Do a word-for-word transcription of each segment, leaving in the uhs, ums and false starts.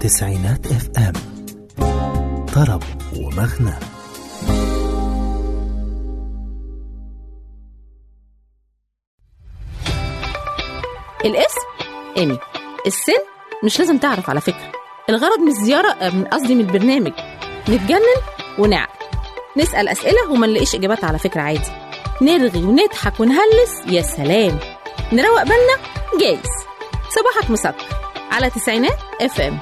تسعينات اف ام، طرب ومغنى. الاسم إيمي، السن مش لازم تعرف على فكرة. الغرض من الزيارة، من قصدي من البرنامج، نتجنن ونعقل، نسأل أسئلة وما نلاقيش إجابات على فكرة عادي، نرغي ونضحك ونهلس، يا سلام، نروق بالنا جايز. صباحك مسكر على تسعينات اف ام.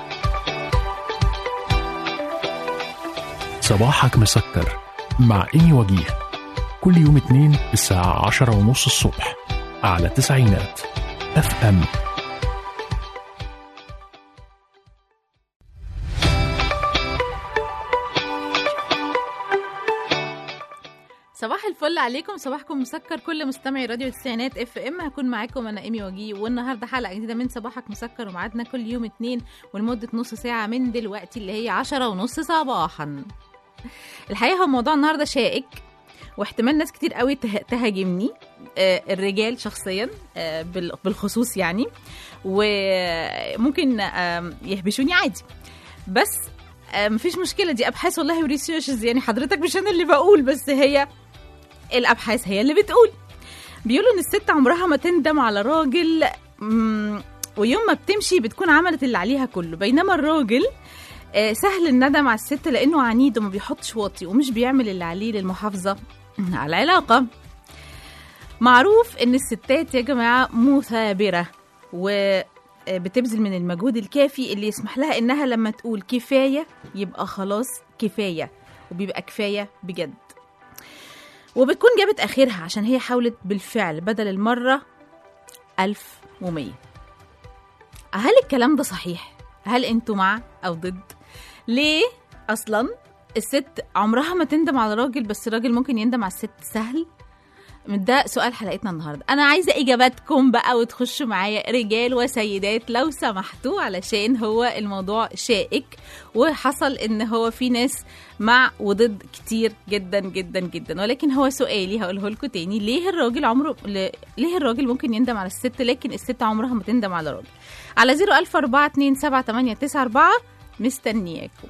صباحك مسكر مع إيمي وجيه، كل يوم اتنين الساعة عشرة ونص الصبح على تسعينات اف ام. صباح الفل عليكم، صباحكم مسكر كل مستمعي راديو التسعينات اف ام. هكون معاكم انا ايمي وجيه، والنهارده حلقه جديده من صباحك مسكر، ومعادنا كل يوم اتنين ولمده نص ساعه من دلوقتي اللي هي عشرة ونص صباحا. الحقيقه هو موضوع النهارده شائك، واحتمال ناس كتير قوي تهاجمني، آه الرجال شخصيا آه بالخصوص يعني، وممكن آه يهبشوني عادي، بس آه مفيش مشكله، دي ابحاث والله وريسيرشز، يعني حضرتك مش انا اللي بقول، بس هي الابحاث هي اللي بتقول. بيقولوا ان الست عمرها ما تندم على راجل، ويوم ما بتمشي بتكون عملت اللي عليها كله، بينما الراجل سهل الندم على الست لانه عنيد وما بيحطش واطي ومش بيعمل اللي عليه للمحافظه على العلاقه. معروف ان الستات يا جماعه مثابره، وبتبذل من المجهود الكافي اللي يسمح لها انها لما تقول كفايه يبقى خلاص كفايه، وبيبقى كفايه بجد، وبتكون جابت آخرها عشان هي حاولت بالفعل بدل المرة ألف ومية. هل الكلام ده صحيح؟ هل انتوا مع أو ضد؟ ليه أصلا الست عمرها ما تندم على راجل، بس الراجل ممكن يندم على الست سهل؟ ده سؤال حلقتنا النهاردة. أنا عايزة إجاباتكم بقى، وتخشوا معايا رجال وسيدات لو سمحتوا، علشان هو الموضوع شائك، وحصل إن هو في ناس مع وضد كتير جدا جدا جدا. ولكن هو سؤالي هقوله لكم تاني، ليه الراجل عمره ليه الراجل ممكن يندم على الست لكن الست عمرها ما تندم على الراجل؟ على زيرو ألف أربعة اتنين سبعة تمانية تسعة أربعة مستنياكم.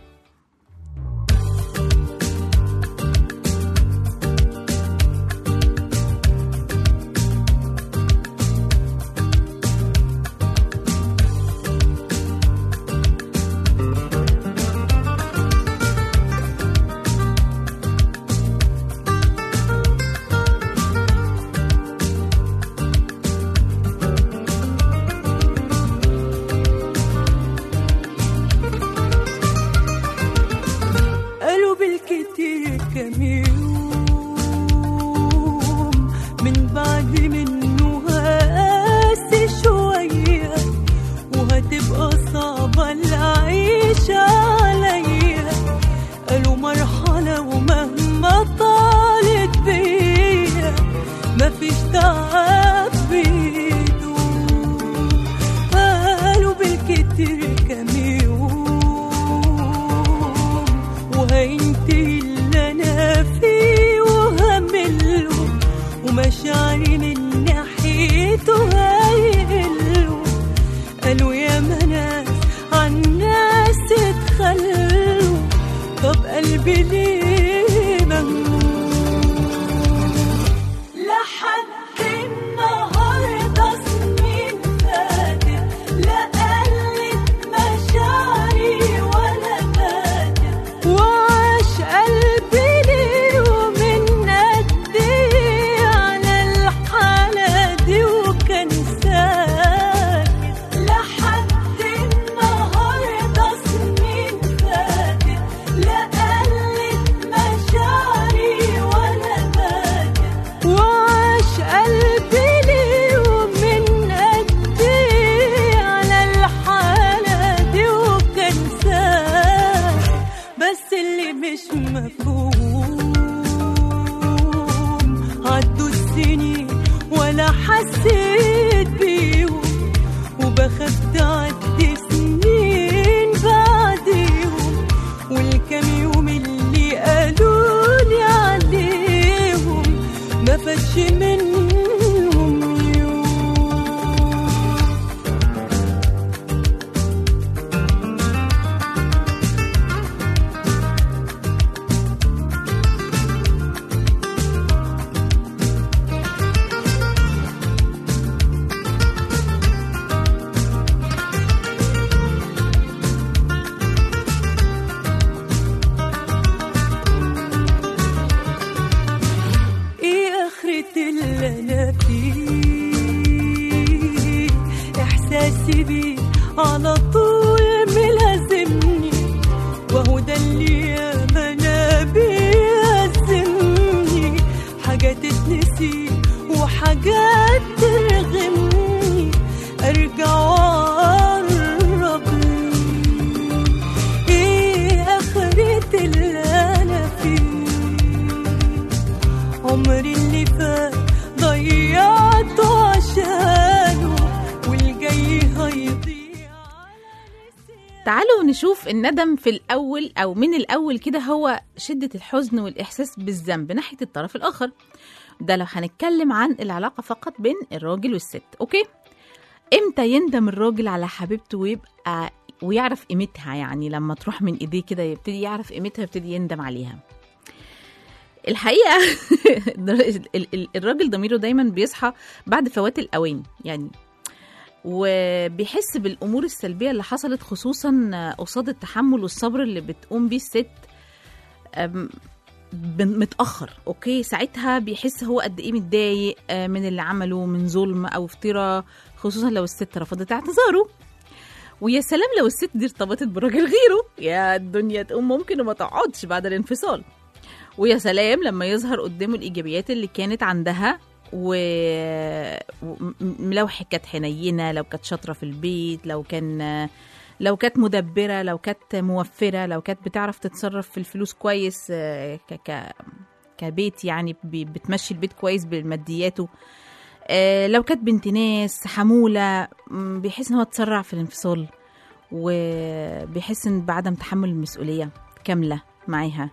بيه على طول ملازمني، وهو ده اللي ياما بيلازمني، حاجات تتنسي وحاجات ترغمني، ارجع واقرب ليه. ايه اخرة اللي انا فيه؟ عمري اللي فات ضيعته عشانه، والجاي هيضيع. تعالوا نشوف الندم في الأول أو من الأول كده هو شدة الحزن والإحساس بالذنب ناحية الطرف الآخر. ده لو هنتكلم عن العلاقة فقط بين الراجل والست. أوكي، إمتى يندم الراجل على حبيبته ويبقى ويعرف قيمتها؟ يعني لما تروح من إيديه كده يبتدي يعرف قيمتها، يبتدي يندم عليها. الحقيقة الراجل ضميره دايما بيصحى بعد فوات الأوان يعني، وبيحس بالأمور السلبية اللي حصلت، خصوصا قصاد التحمل والصبر اللي بتقوم بيه الست متأخر. أوكي، ساعتها بيحس هو قد إيه متضايق من اللي عمله من ظلم أو افتراء، خصوصا لو الست رفضت اعتذاره. ويا سلام لو الست دي ارتبطت براجل غيره، يا الدنيا تقوم ممكن وما تقعدش بعد الانفصال. ويا سلام لما يظهر قدامه الإيجابيات اللي كانت عندها، ولو كانت حنينة، لو كانت شاطرة في البيت، لو كان لو كانت مدبرة، لو كانت موفرة، لو كانت بتعرف تتصرف في الفلوس كويس ك ك كبيت يعني بتمشي البيت كويس بمادياته، لو كانت بنت ناس حمولة، بيحس ان هو تسرع في الانفصال، وبيحس ان بعدم تحمل المسؤولية كاملة معاها،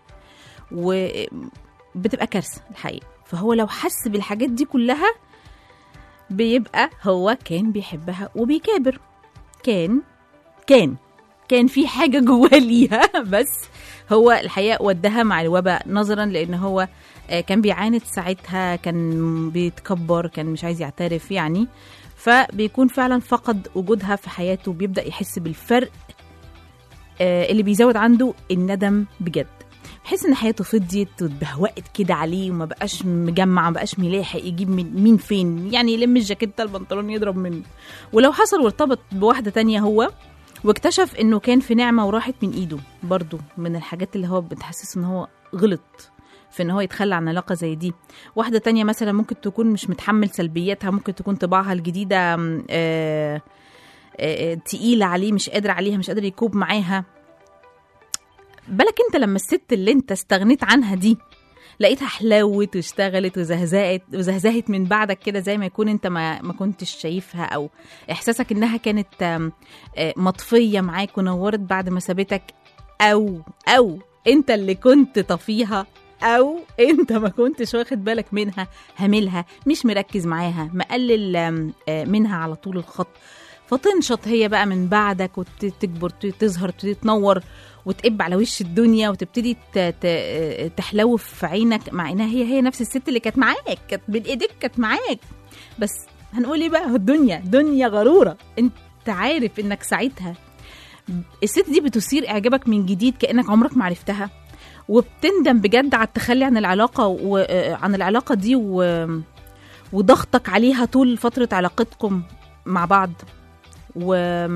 وبتبقى كارثة الحقيقة. فهو لو حس بالحاجات دي كلها بيبقى هو كان بيحبها وبيكابر، كان كان كان في حاجة جواه ليها، بس هو الحقيقة ودها مع الوباء، نظرا لأن هو كان بيعاند ساعتها، كان بيتكبر، كان مش عايز يعترف يعني، فبيكون فعلا فقد وجودها في حياته، بيبدأ يحس بالفرق اللي بيزود عنده الندم بجد، بحس ان حياته فضيت واتبهوقت كده عليه، وما بقاش مجمع، ما بقاش ملاحق يجيب من مين فين، يعني يلم الجاكيته البنطلون يضرب منه. ولو حصل وارتبط بواحده تانية هو واكتشف انه كان في نعمه وراحت من ايده، برضو من الحاجات اللي هو بتحسس ان هو غلط في ان هو يتخلى عن علاقه زي دي. واحده تانية مثلا ممكن تكون مش متحمل سلبياتها، ممكن تكون طباعها الجديده آآ آآ تقيله عليه، مش قادر عليها، مش قادر يكوب معاها. بالك انت لما الست اللي انت استغنيت عنها دي لقيتها حلوت واشتغلت وزهزهت وزهزهت من بعدك كده، زي ما يكون انت ما, ما كنتش شايفها، او احساسك انها كانت مطفية معاك ونورت بعد ما سابتك، او او انت اللي كنت طفيها، او انت ما كنتش واخد بالك منها، هملها، مش مركز معاها، مقلل منها على طول الخط، فتنشط هي بقى من بعدك وتكبر، تظهر، تبتدي تنور وتقب على وش الدنيا، وتبتدي تحلو في عينك، مع انها هي هي نفس الست اللي كانت معاك، كانت بين ايديك، كانت معاك. بس هنقول ايه بقى، الدنيا دنيا غرورة. انت عارف انك ساعتها الست دي بتثير اعجابك من جديد كأنك عمرك ما عرفتها، وبتندم بجد على التخلي عن العلاقة وعن العلاقة دي وضغطك عليها طول فترة علاقتكم مع بعض. و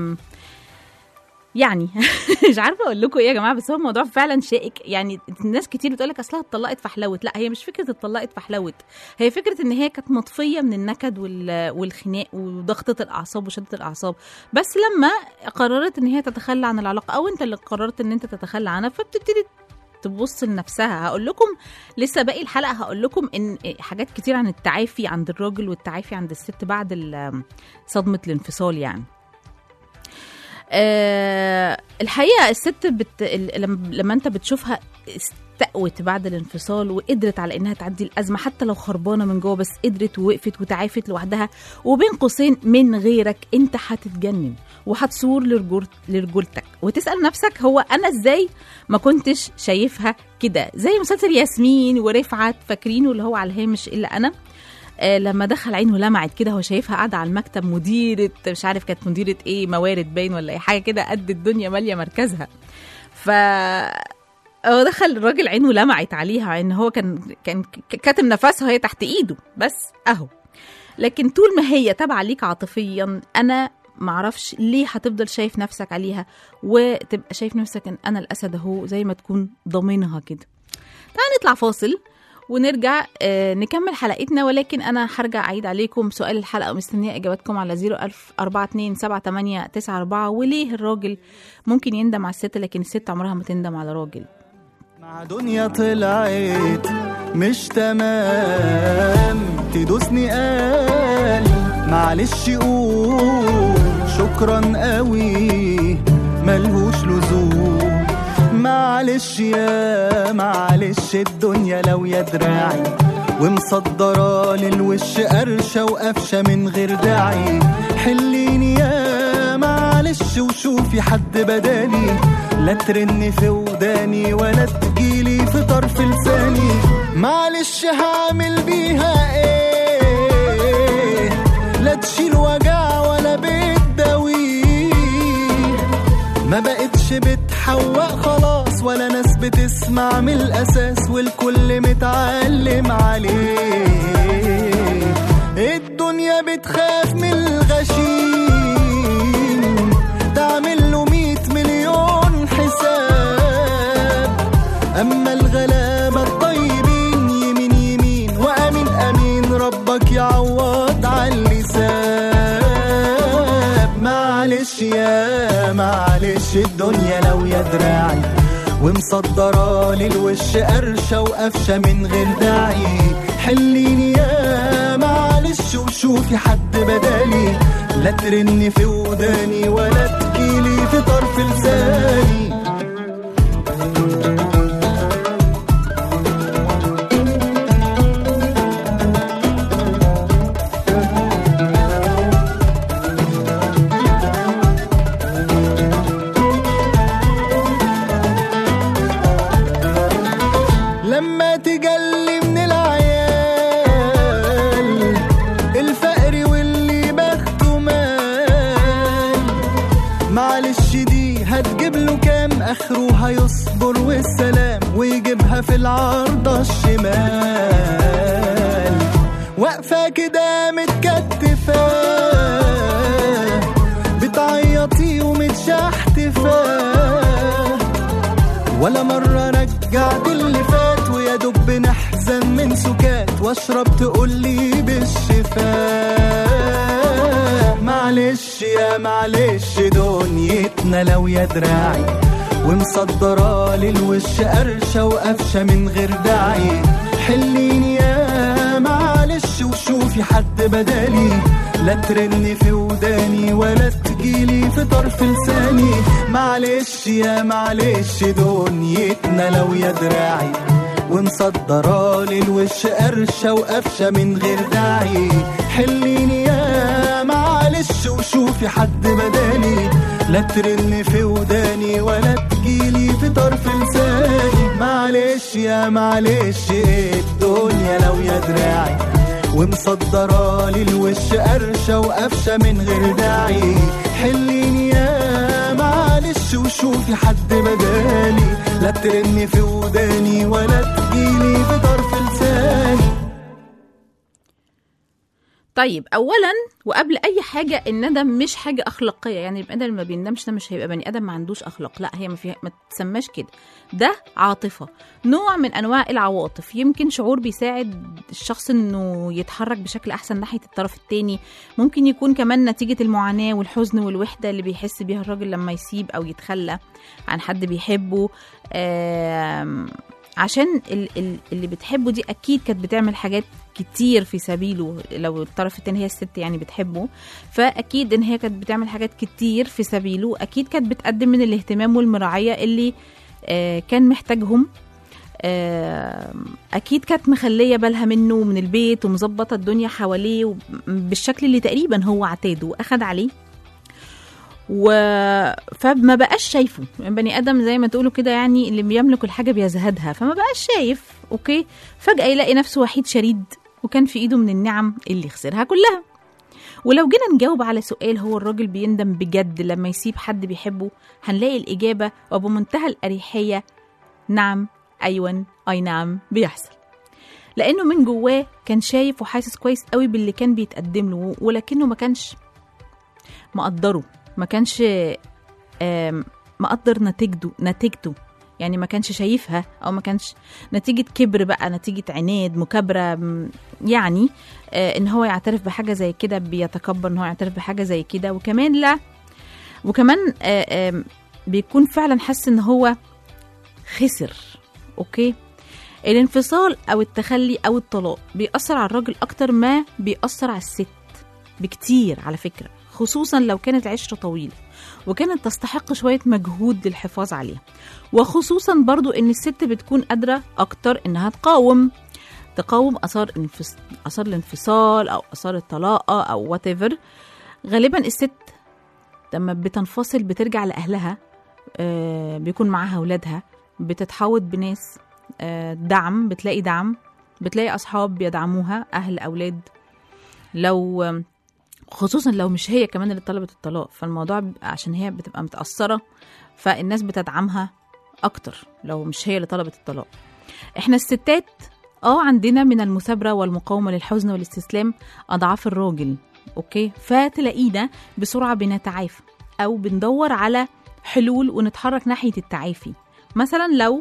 يعني مش عارفه اقول لكم ايه يا جماعه، بس هو الموضوع فعلا شائك. يعني الناس كتير بتقول لك اصلها اتطلقت فحلوت، لا هي مش فكره اتطلقت فحلوت، هي فكره ان هي كانت مطفيه من النكد والخناق وضغطه الاعصاب وشده الاعصاب، بس لما قررت ان هي تتخلى عن العلاقه، او انت اللي قررت ان انت تتخلى عنها، فبتبتدي تبص لنفسها. هقول لكم لسه باقي الحلقه، هقول لكم ان حاجات كتير عن التعافي عند الراجل والتعافي عند الست بعد صدمه الانفصال. يعني أه الحقيقة الست بت... لما انت بتشوفها استقوت بعد الانفصال وقدرت على انها تعدي الأزمة حتى لو خربانة من جوه، بس قدرت ووقفت وتعافت لوحدها وبين قوسين من غيرك، انت هتتجنن وهتصور لرجول... لرجولتك وتسأل نفسك هو انا ازاي ما كنتش شايفها كده، زي مسلسل ياسمين ورفعت، فاكرينه اللي هو على الهامش الا انا، آه لما دخل عينه لمعت كده، هو شايفها قاعده على المكتب مديره، مش عارف كانت مديره ايه، موارد باين ولا اي حاجه كده، قد الدنيا ماليه مركزها. ف هو دخل الراجل عينه لمعت عليها ان هو كان كان كاتم نفسها هي تحت ايده، بس اهو. لكن طول ما هي تابعه ليك عاطفيا، انا معرفش ليه هتفضل شايف نفسك عليها وتبقى شايف نفسك ان انا الاسد اهو، زي ما تكون ضامنها كده. تعال نطلع فاصل ونرجع آه نكمل حلقتنا، ولكن انا هرجع اعيد عليكم سؤال الحلقه ومستنيه اجاباتكم على صفر ألف أربعة اتنين سبعة تمانية تسعة أربعة. وليه الراجل ممكن يندم على الست لكن الست عمرها ما تندم على راجل؟ مع دنيا طلعت مش تمام تدوسني قال معلش قول شكرا قوي ملهوش لزوم. معلش يا معلش الدنيا لو يا دراعي ومصدرة للوش قرشة وقفشة من غير داعي. حليني يا معلش وشوفي حد بدالي، لا ترني في وداني ولا تجيلي في طرف لساني. معلش هعمل بيها ايه، لا تشيل وجع ولا بتداويه. ما بقتش بتحوق خلاص ولا ناس بتسمع من الأساس، والكل متعلم عليه. الدنيا بتخاف من الغشيم تعمل له مية مليون حساب. أما الغلابة الطيبين يمين يمين وأمين أمين ربك يعوض على اللسان. معلش يا معلش الدنيا لو يا دراعي ومصدرة للوش قرشة وقفشة من غير داعي. حليني يا معلش وشوفي حد بدالي، لا ترني في وداني ولا تجيلي في طرف لساني. لما تجلي من العيال الفقر واللي بخته مال، معلش دي هتجيب له كام اخره هيصبر والسلام ويجيبها في العارضة الشمال. واقفة كده متكتفة بتعيطي ومتشحتفة، ولا مرة رجعت اللي فات ويا دب نحزن من سكات واشرب تقولي بالشفاء. معلش يا معلش دنيتنا لو يا دراعي ومصدرة للوش قرشة وقفشة من غير داعي. حليني يا معلش وشوفي حد بدالي، لا ترني في وداني ولا تجيلي في طرف لساني. معلش يا معلش دنيتنا لو يا دراعي ومصدرة للوش قرشة وقفشة من غير داعي. حليني يا معلش وشوفي حد بدالي، لا ترني في وداني ولا تجيلي في طرف لساني. معلش يا معلش الدنيا لو يا دراعي ومصدرة للوش قرشة وقفشة من غير داعي. حليني يا معلش وشوفي حد بدالي، لا ترني في وداني ولا تجيلي في طرف لساني. طيب اولا وقبل اي حاجه الندم مش حاجه اخلاقيه، يعني البني ادم اللي ما بيندمش ده مش هيبقى بني ادم ما عندوش اخلاق، لا هي ما فيها ما تسماش كده، ده عاطفه، نوع من انواع العواطف. يمكن شعور بيساعد الشخص انه يتحرك بشكل احسن ناحيه الطرف التاني، ممكن يكون كمان نتيجه المعاناه والحزن والوحده اللي بيحس بيها الراجل لما يسيب او يتخلى عن حد بيحبه. عشان اللي بتحبه دي اكيد كانت بتعمل حاجات كتير في سبيله، لو الطرف التاني هي الست يعني بتحبه، فاكيد ان هي كانت بتعمل حاجات كتير في سبيله، اكيد كانت بتقدم من الاهتمام والمراعية اللي آه كان محتاجهم، آه اكيد كانت مخلية بالها منه ومن البيت ومظبطة الدنيا حواليه بالشكل اللي تقريبا هو اعتاده واخد عليه، و... فما بقاش شايفه بني ادم زي ما تقولوا كده، يعني اللي بيملك الحاجه بيزهدها، فما بقاش شايف. اوكي، فجاه يلاقي نفسه وحيد شريد وكان في ايده من النعم اللي خسرها كلها. ولو جينا نجاوب على سؤال هو الراجل بيندم بجد لما يسيب حد بيحبه، هنلاقي الاجابه وبمنتهى الاريحيه نعم، ايوه، اي نعم بيحصل، لانه من جواه كان شايف وحاسس كويس قوي باللي كان بيتقدم له، ولكنه ما كانش مقدره، ما كانش آم، مقدر نتيجته نتيجته يعني ما كانش شايفها، او ما كانش نتيجة كبر بقى، نتيجة عناد مكابرة، م- يعني آه، ان هو يعترف بحاجة زي كده، بيتكبر ان هو يعترف بحاجة زي كده. وكمان لا وكمان آه، آم، بيكون فعلا حاسس ان هو خسر. اوكي، الانفصال او التخلي او الطلاق بيأثر على الراجل اكتر ما بيأثر على الست بكتير على فكرة، خصوصا لو كانت عشرة طويلة وكانت تستحق شوية مجهود للحفاظ عليها، وخصوصا برضو ان الست بتكون قادرة اكتر انها تقاوم تقاوم اثار انفص... اثار الانفصال او اثار الطلاق او whatever. غالبا الست لما بتنفصل بترجع لأهلها، آه بيكون معاها أولادها، بتتحوط بناس آه دعم، بتلاقي دعم، بتلاقي أصحاب بيدعموها، أهل أولاد، لو خصوصا لو مش هي كمان اللي طلبت الطلاق، فالموضوع بيبقى عشان هي بتبقى متأثرة فالناس بتدعمها أكتر لو مش هي اللي طلبت الطلاق. احنا الستات اه عندنا من المثابرة والمقاومة للحزن والاستسلام أضعاف الراجل. اوكي، فتلاقينا بسرعة بنتعافى او بندور على حلول ونتحرك ناحية التعافي. مثلا لو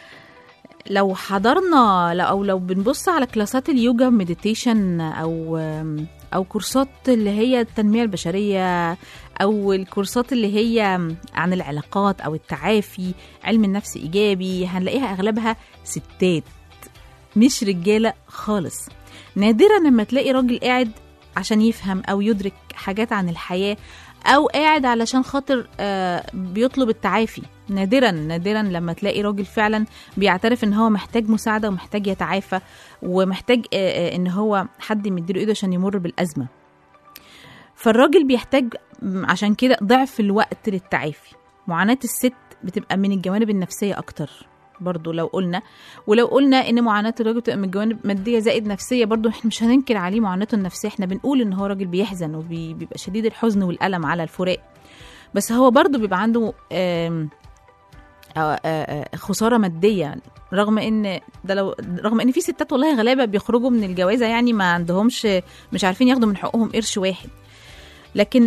لو حضرنا لو او لو بنبص على كلاسات اليوجا مديتيشن او او كورسات اللي هي التنمية البشرية او الكورسات اللي هي عن العلاقات او التعافي، علم النفس ايجابي، هنلاقيها اغلبها ستات مش رجالة خالص. نادرا لما تلاقي راجل قاعد عشان يفهم أو يدرك حاجات عن الحياة، أو قاعد علشان خاطر آه بيطلب التعافي. نادرا نادرا لما تلاقي راجل فعلا بيعترف إن هو محتاج مساعدة ومحتاج يتعافى ومحتاج آه آه إن هو حد يمديله إيده عشان يمر بالأزمة. فالراجل بيحتاج عشان كده ضعف الوقت للتعافي. معاناة الست بتبقى من الجوانب النفسية أكتر برضو لو قلنا، ولو قلنا ان معاناة الراجل بتبقى من الجوانب مادية زائد نفسية، برضو احنا مش هننكر عليه معاناته النفسية، احنا بنقول ان هو راجل بيحزن وبيبقى شديد الحزن والألم على الفراق، بس هو برضو بيبقى عنده آم آآ آآ خسارة مادية، رغم ان ده لو رغم ان في ستات والله غلابة بيخرجوا من الجوازة يعني ما عندهمش، مش عارفين ياخدوا من حقوقهم قرش واحد، لكن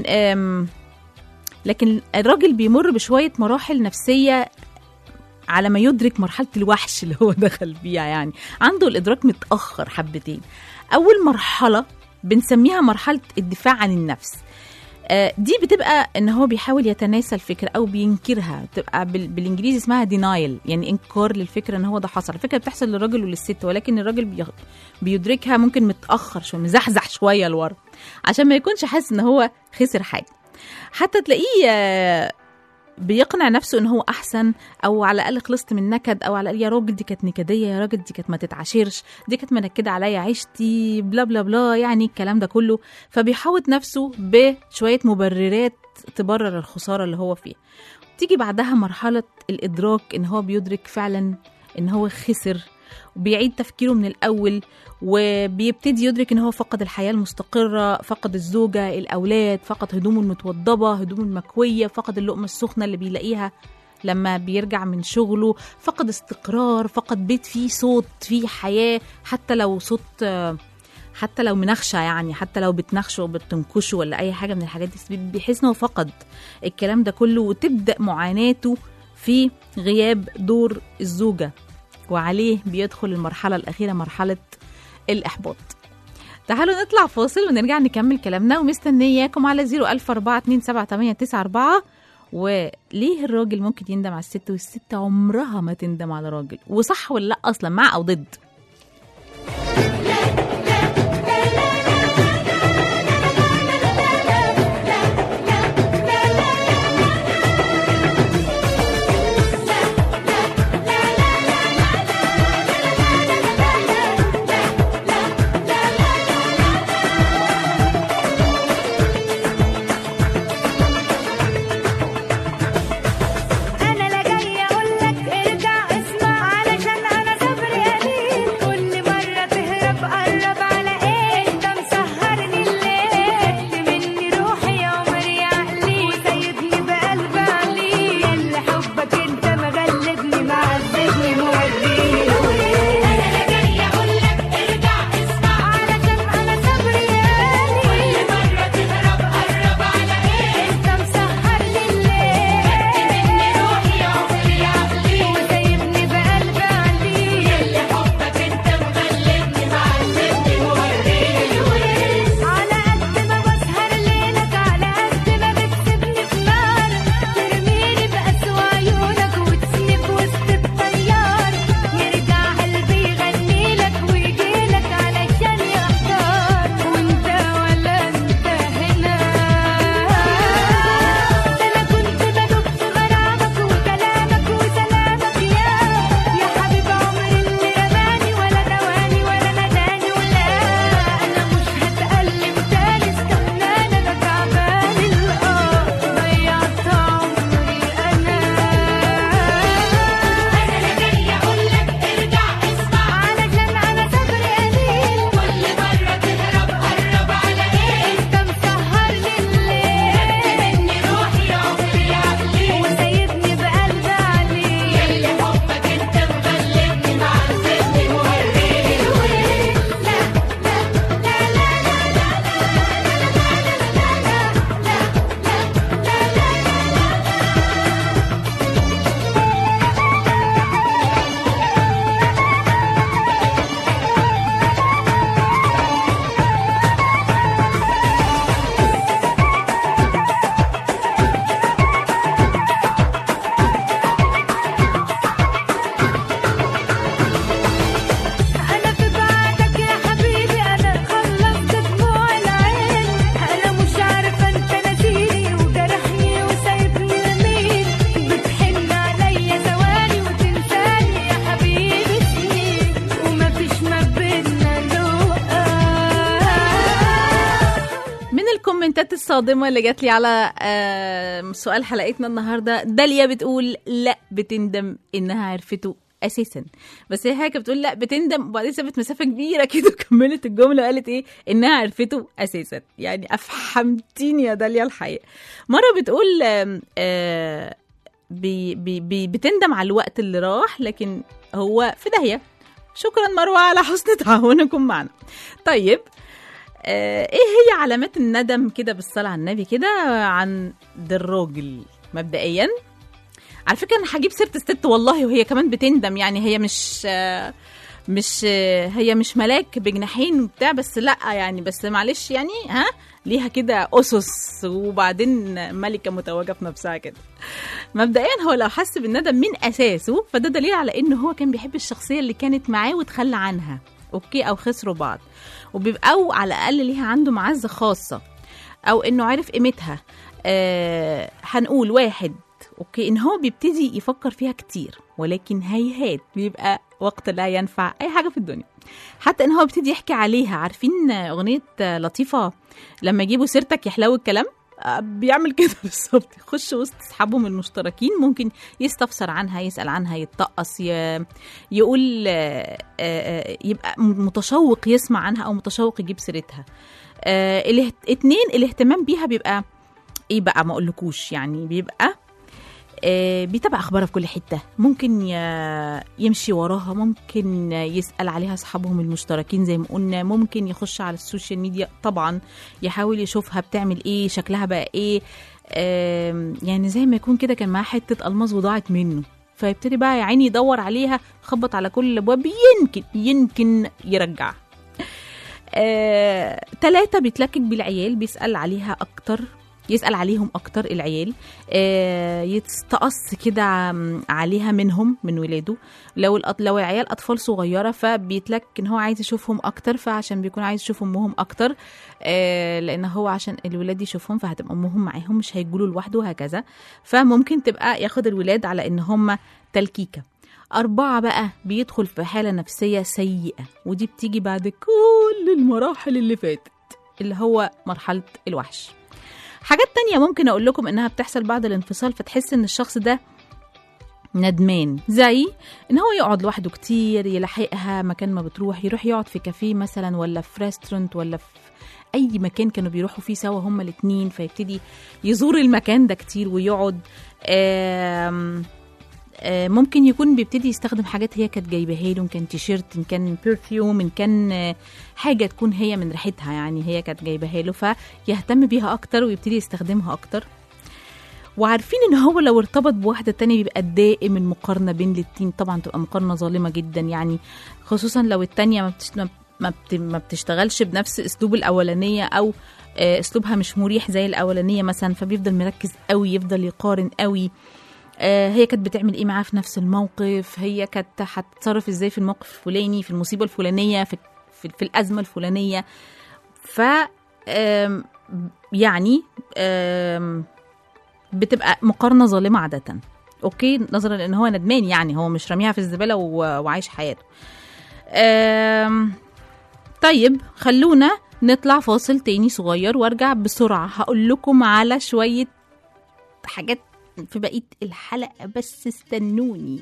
لكن الراجل بيمر بشوية مراحل نفسية على ما يدرك مرحلة الوحش اللي هو دخل فيها، يعني عنده الإدراك متأخر حبتين. أول مرحلة بنسميها مرحلة الدفاع عن النفس، آه دي بتبقى إن هو بيحاول يتناسى الفكرة أو بينكرها، بتبقى بالإنجليزي اسمها denial، يعني إنكار للفكرة إن هو ده حصل. الفكرة بتحصل للراجل وللست، ولكن الراجل بيدركها ممكن متأخر شوية، مزحزح شوية لورا عشان ما يكونش حاسس إن هو خسر حاجة. حتى تلاقيه آه بيقنع نفسه ان هو احسن، او على الاقل خلصت من نكد، او على الاقل يا راجل دي كانت نكديه، يا راجل دي كانت ما تتعاشرش، دي كانت منكده عليا عيشتي، بلا بلا بلا، يعني الكلام ده كله. فبيحاوط نفسه بشويه مبررات تبرر الخساره اللي هو فيها. تيجي بعدها مرحله الادراك، ان هو بيدرك فعلا ان هو خسر، وبيعيد تفكيره من الأول، وبيبتدي يدرك إن هو فقد الحياة المستقرة، فقد الزوجة، الأولاد، فقد هدومه المتوضبة، هدومه المكوية، فقد اللقمة السخنة اللي بيلاقيها لما بيرجع من شغله، فقد استقرار، فقد بيت فيه صوت، فيه حياة، حتى لو صوت، حتى لو منخشة، يعني حتى لو بتنخشه وبتنكشه ولا أي حاجة من الحاجات دي، بيحس إنه فقد الكلام ده كله. وتبدأ معاناته في غياب دور الزوجة، وعليه بيدخل المرحلة الأخيرة، مرحلة الإحباط. تعالوا نطلع فاصل ونرجع نكمل كلامنا، ومستنياكم على زيرو ألف أربعة اتنين سبعة تمانية تسعة أربعة. وليه الراجل ممكن يندم على الست والست عمرها ما تندم على الراجل، وصح ولا لأ أصلا، مع أو ضد؟ أنا لا جاي أقولك ارجع اسمع، علشان أنا صبري قليل. صادمة اللي جات لي على آه سؤال حلقتنا النهاردة. داليا بتقول لا بتندم إنها عرفته أساسا، بس هي حاجة بتقول لا بتندم وبعدين سابت مسافة كبيرة كده وكملت الجملة وقالت إيه إنها عرفته أساسا. يعني أفحمتيني يا داليا الحقيقة. مرة بتقول آه آه بي بي بي بتندم على الوقت اللي راح لكن هو في داهية. شكرا مروة على حسن تعاونكم معنا. طيب آه ايه هي علامات الندم كده بالصلاة على النبي كده عند الراجل؟ مبدئيا على فكرة انا هجيب سيرة الست والله وهي كمان بتندم، يعني هي مش آه مش آه هي مش ملاك بجناحين وبتاع، بس لا يعني بس معلش يعني ها ليها كده أسس وبعدين ملكة متوجة في نفسها كده. مبدئيا هو لو حس بالندم من أساسه فده دليل على إنه هو كان بيحب الشخصية اللي كانت معاه وتخلى عنها، أوكي، أو خسروا بعض، وبيبقى أو على الأقل ليها عنده معزة خاصة أو إنه عارف قيمتها. آه هنقول واحد أوكي إن هو بيبتدي يفكر فيها كتير ولكن هيهات بيبقى وقت لا ينفع أي حاجة في الدنيا. حتى إن هو بيبتدي يحكي عليها. عارفين أغنية لطيفة لما يجيبوا سيرتك يحلو الكلام؟ بيعمل كده بالظبط، يخش وسط اصحابهم المشتركين ممكن يستفسر عنها، يسأل عنها، يتطقص، يقول يبقى متشوق يسمع عنها او متشوق يجيب سيرتها. اتنين الاهتمام بيها بيبقى ايه بقى ما اقولكوش، يعني بيبقى بيتابع اخبارها في كل حته، ممكن يمشي وراها، ممكن يسال عليها اصحابهم المشتركين زي ما قلنا، ممكن يخش على السوشيال ميديا طبعا يحاول يشوفها بتعمل ايه، شكلها بقى ايه، يعني زي ما يكون كده كان معاه حته الماظ وضاعت منه فيبتدي بقى يا عيني يدور عليها، خبط على كل الابواب يمكن يمكن يرجع. آه، تلاتة بيتلكك بالعيال، بيسال عليها اكتر، يسأل عليهم أكتر العيال، آه يتستقص كده عليها منهم من ولاده. لو لو العيال أطفال صغيرة فبيتلك إن هو عايز يشوفهم أكتر، فعشان بيكون عايز يشوف أمهم أكتر، آه لأن هو عشان الولاد يشوفهم فهتبقى أمهم معاهم مش هيجولوا لوحده وهكذا، فممكن تبقى ياخد الولاد على إن هم تلكيكة. أربعة بقى بيدخل في حالة نفسية سيئة، ودي بتيجي بعد كل المراحل اللي فاتت اللي هو مرحلة الوحش. حاجات تانية ممكن أقول لكم إنها بتحصل بعد الانفصال، فتحس إن الشخص ده ندمان، زي إن هو يقعد لوحده كتير، يلحقها مكان ما بتروح، يروح يقعد في كافيه مثلا ولا في ريستورانت ولا في أي مكان كانوا بيروحوا فيه سوا هما الاتنين، فيبتدي يزور المكان ده كتير ويقعد. آم ممكن يكون بيبتدي يستخدم حاجات هي كانت جايبها له، إن كان تيشيرت، إن كان برفيوم، إن كان حاجة تكون هي من ريحتها يعني هي كانت جايبها له، فيهتم بيها أكتر ويبتدي يستخدمها أكتر. وعارفين إن هو لو ارتبط بواحدة تانية بيبقى دائم المقارنة بين الاتنين، طبعا تبقى مقارنة ظالمة جدا يعني، خصوصا لو التانية ما, بتش... ما, بت... ما بتشتغلش بنفس أسلوب الأولانية أو أسلوبها مش مريح زي الأولانية مثلا، فبيفضل مركز قوي، يفضل يقارن قوي. آه هي كانت بتعمل ايه معاه في نفس الموقف، هي كانت هتتصرف ازاي في الموقف الفلاني، في المصيبه الفلانيه، في في, في الازمه الفلانيه. ف آم يعني آم بتبقى مقارنه ظالمه عاده، اوكي، نظرا لان هو ندمان، يعني هو مش راميها في الزباله وعايش حياته. آم طيب خلونا نطلع فاصل تاني صغير وارجع بسرعه هقول لكم على شويه حاجات في بقية الحلقة، بس استنوني.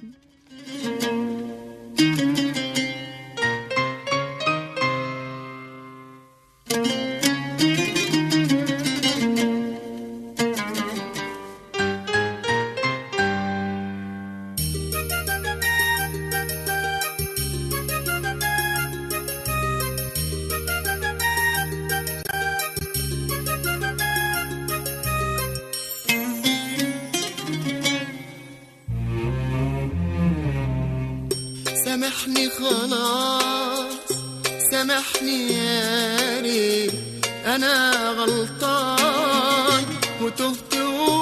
سامحني خلاص، سامحني يا ريت، أنا غلطان وتهت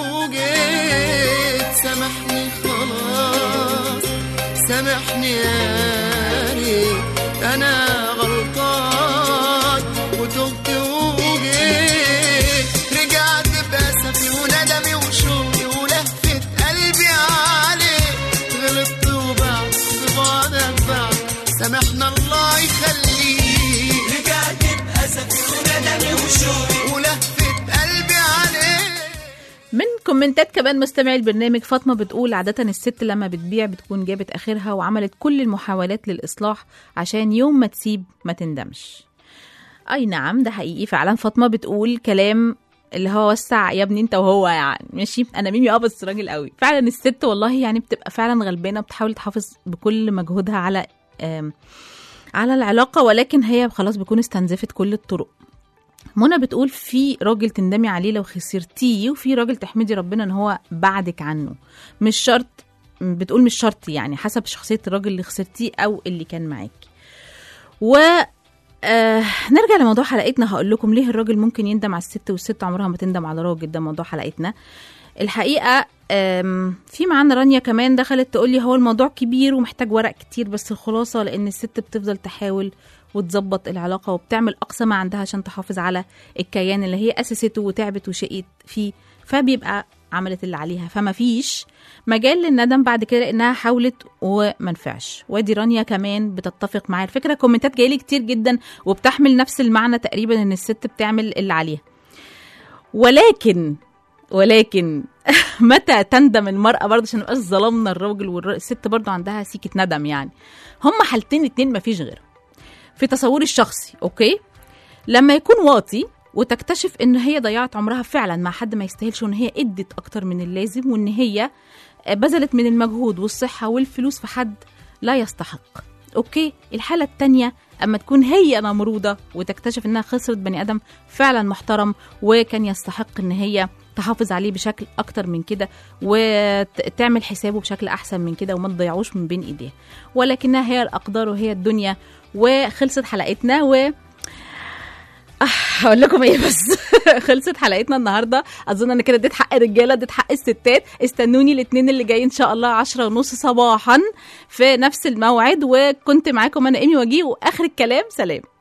وجيت. سامحني خلاص، سامحني يا ريت، أنا غلطان وتهت وجيت. رجعت بأسفي وندمي وشوقي ولهفة قلبي عليك، غلطت وبعد بعدك بعد، سامحنا الله يخليك. رجعت بأسفي وندمي وشوقي ولهفة قلبي كومنتات كمان مستمعي البرنامج. فاطمه بتقول عاده الست لما بتبيع بتكون جابت اخرها وعملت كل المحاولات للاصلاح عشان يوم ما تسيب ما تندمش. اي نعم ده حقيقي فعلا. فاطمه بتقول كلام اللي هو وسع يا ابني انت وهو يعني ماشي. انا ميمي اه بس راجل قوي فعلا. الست والله يعني بتبقى فعلا غلبانه بتحاول تحافظ بكل مجهودها على على العلاقه، ولكن هي خلاص بتكون استنزفت كل الطرق. منى بتقول في راجل تندمي عليه لو خسرتيه، وفي راجل تحمدي ربنا ان هو بعدك عنه. مش شرط، بتقول مش شرط يعني، حسب شخصيه الراجل اللي خسرتيه او اللي كان معاكي. و آه نرجع لموضوع حلقتنا. هقول لكم ليه الراجل ممكن يندم على الست والست عمرها ما تندم على راجل. ده موضوع حلقتنا الحقيقه. في معانا رانيا كمان دخلت تقول لي هو الموضوع كبير ومحتاج ورق كتير، بس الخلاصه لان الست بتفضل تحاول وتظبط العلاقه وبتعمل اقصى ما عندها عشان تحافظ على الكيان اللي هي اسسته وتعبت وشقيت فيه، فبيبقى عملت اللي عليها، فما فيش مجال للندم بعد كده انها حاولت ومنفعش. وادي رانيا كمان بتتفق معايا. الفكره كومنتات جايلي كتير جدا وبتحمل نفس المعنى تقريبا، ان الست بتعمل اللي عليها. ولكن ولكن متى تندم المرأة برضه، عشان نبقاش ظلمنا الراجل والست برضه عندها سيكة ندم يعني. هم حالتين اتنين مفيش غير في تصوري الشخصي. اوكي، لما يكون واطي وتكتشف ان هي ضيعت عمرها فعلا مع حد ما يستاهلش، وان هي ادت اكتر من اللازم، وان هي بذلت من المجهود والصحة والفلوس في حد لا يستحق. اوكي، الحالة التانية اما تكون هي نمرودة وتكتشف انها خسرت بني ادم فعلا محترم وكان يستحق ان هي تحافظ عليه بشكل اكتر من كده وتعمل حسابه بشكل احسن من كده وما تضيعوش من بين ايديها. ولكنها هي الاقدار وهي الدنيا. وخلصت حلقتنا و هقول لكم ايه بس خلصت حلقتنا النهارده. اظن ان كده اديت حق الرجاله اديت حق الستات. استنوني الاثنين اللي جاي ان شاء الله عشرة ونص صباحا في نفس الموعد. وكنت معاكم انا ايمي وجيه، واخر الكلام سلام.